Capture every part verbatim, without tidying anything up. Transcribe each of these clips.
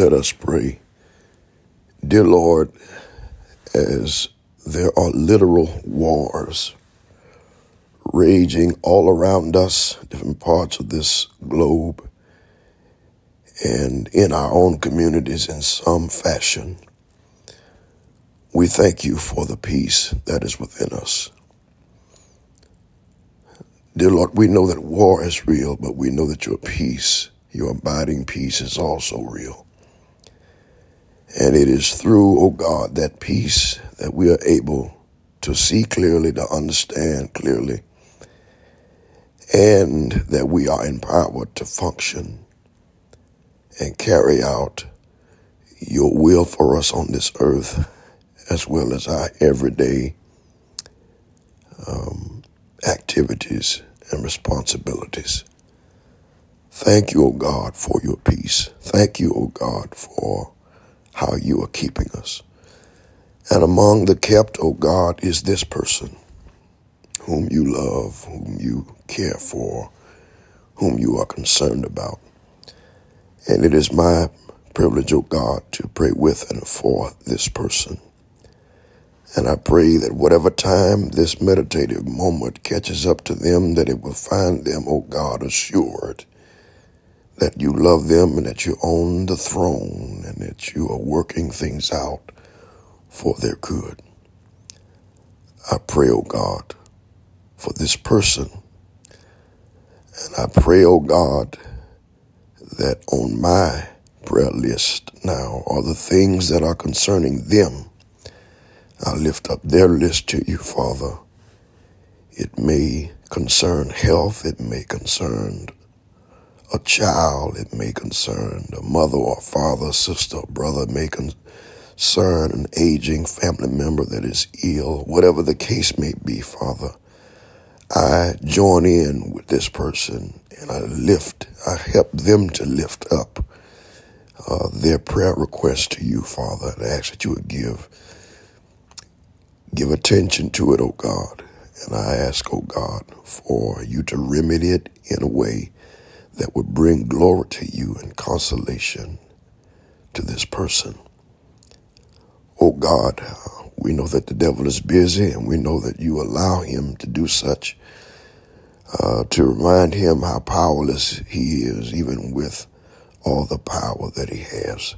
Let us pray. Dear Lord, as there are literal wars raging all around us, different parts of this globe, and in our own communities in some fashion, we thank you for the peace that is within us. Dear Lord, we know that war is real, but we know that your peace, your abiding peace, is also real. And it is through, oh God, that peace that we are able to see clearly, to understand clearly, and that we are empowered to function and carry out your will for us on this earth, as well as our everyday um, activities and responsibilities. Thank you, O God, for your peace. Thank you, O God, for how you are keeping us. And among the kept, O God, is this person whom you love, whom you care for, whom you are concerned about. And it is my privilege, O God, to pray with and for this person. And I pray that whatever time this meditative moment catches up to them, that it will find them, O God, assured that you love them and that you own the throne and that you are working things out for their good. I pray, O God, for this person. And I pray, O God, that on my prayer list now are the things that are concerning them. I lift up their list to you, Father. It may concern health. It may concern a child. It may concern a mother or father, sister, brother. It may concern an aging family member that is ill. Whatever the case may be, Father, I join in with this person and I lift, I help them to lift up uh, their prayer request to you, Father, and I ask that you would give, give attention to it, oh God. And I ask, oh God, for you to remedy it in a way that would bring glory to you and consolation to this person. Oh God, we know that the devil is busy, and we know that you allow him to do such uh, to remind him how powerless he is, even with all the power that he has.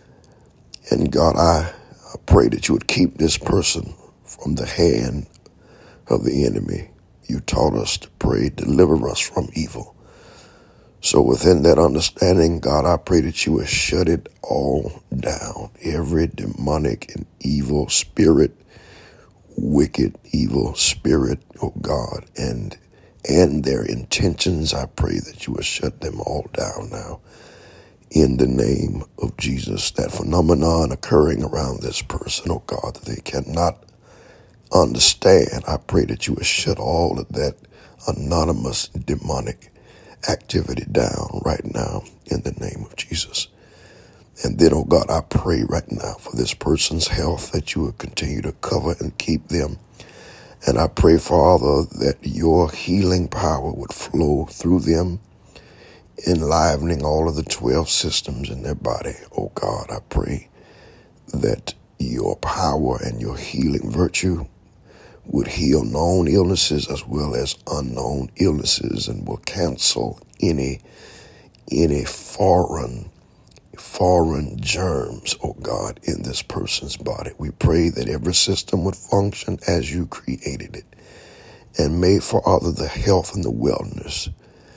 And God, I pray that you would keep this person from the hand of the enemy. You taught us to pray, deliver us from evil. So within that understanding, God, I pray that you would shut it all down. Every demonic and evil spirit, wicked, evil spirit, oh God, and and their intentions, I pray that you would shut them all down now. In the name of Jesus, that phenomenon occurring around this person, oh God, that they cannot understand, I pray that you would shut all of that anonymous demonic activity down right now in the name of Jesus. And then, oh God, I pray right now for this person's health, that you would continue to cover and keep them. And I pray, Father, that your healing power would flow through them, enlivening all of the twelve systems in their body. Oh God, I pray that your power and your healing virtue would heal known illnesses as well as unknown illnesses, and will cancel any any foreign foreign germs, oh God, in this person's body. We pray that every system would function as you created it. And may, Father, the health and the wellness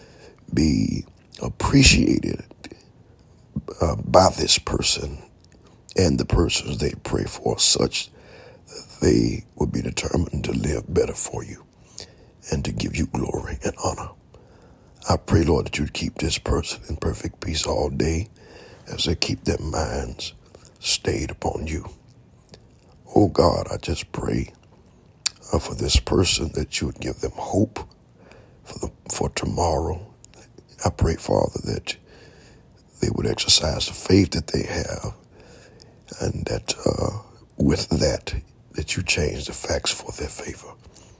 be appreciated uh, by this person and the persons they pray for, such that they will be determined to live better for you and to give you glory and honor. I pray, Lord, that you'd keep this person in perfect peace all day as they keep their minds stayed upon you. Oh God, I just pray uh, for this person, that you would give them hope for the for tomorrow. I pray, Father, that they would exercise the faith that they have, and that uh, with that, that you change the facts for their favor.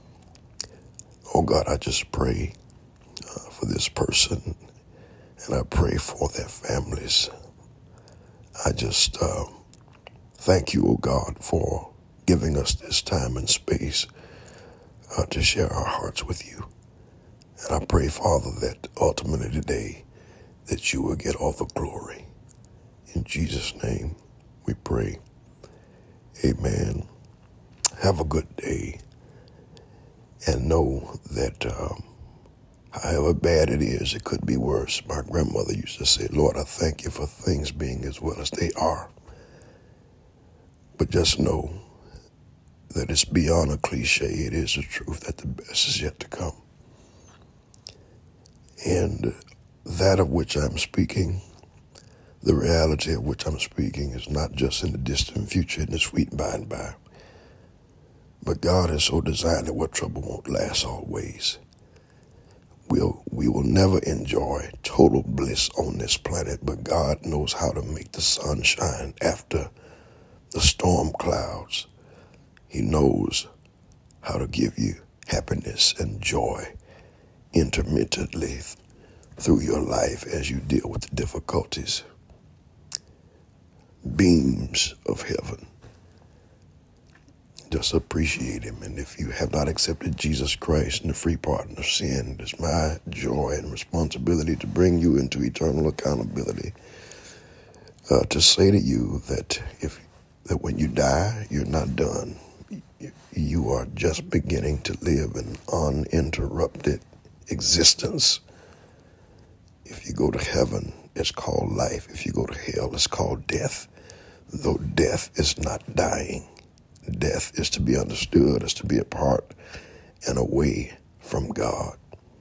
Oh God, I just pray uh, for this person, and I pray for their families. I just uh, thank you, oh God, for giving us this time and space uh, to share our hearts with you. And I pray, Father, that ultimately today that you will get all the glory. In Jesus' name we pray. Amen. Have a good day. And know that um, however bad it is, it could be worse. My grandmother used to say, Lord, I thank you for things being as well as they are. But just know that it's beyond a cliche. It is the truth that the best is yet to come. And that of which I'm speaking, the reality of which I'm speaking, is not just in the distant future, in the sweet by and by. But God has so designed it where trouble won't last always. We'll, we will never enjoy total bliss on this planet, but God knows how to make the sun shine after the storm clouds. He knows how to give you happiness and joy intermittently through your life as you deal with the difficulties. Beams of heaven. Just appreciate him. And if you have not accepted Jesus Christ and the free pardon of sin, it is my joy and responsibility to bring you into eternal accountability. Uh, to say to you that if that when you die, you're not done. You are just beginning to live an uninterrupted existence. If you go to heaven, it's called life. If you go to hell, it's called death. Though death is not dying. Death is to be understood as to be apart and away from God.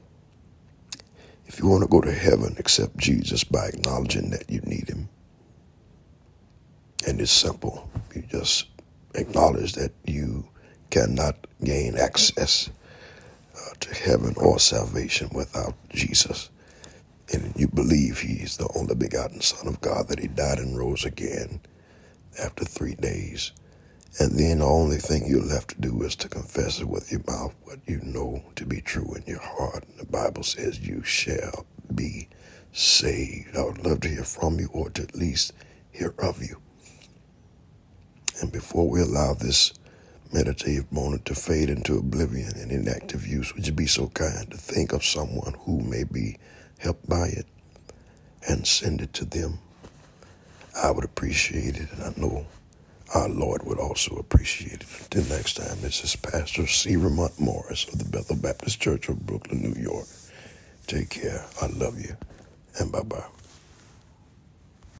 If you want to go to heaven, accept Jesus by acknowledging that you need him. And it's simple. You just acknowledge that you cannot gain access uh, to heaven or salvation without Jesus. And you believe he is the only begotten Son of God, that he died and rose again after three days. And then the only thing you're left to do is to confess it with your mouth, what you know to be true in your heart. And the Bible says you shall be saved. I would love to hear from you, or to at least hear of you. And before we allow this meditative moment to fade into oblivion and inactive use, would you be so kind to think of someone who may be helped by it and send it to them? I would appreciate it, and I know our Lord would also appreciate it. Until next time, this is Pastor C. Ramont Morris of the Bethel Baptist Church of Brooklyn, New York. Take care. I love you. And bye-bye.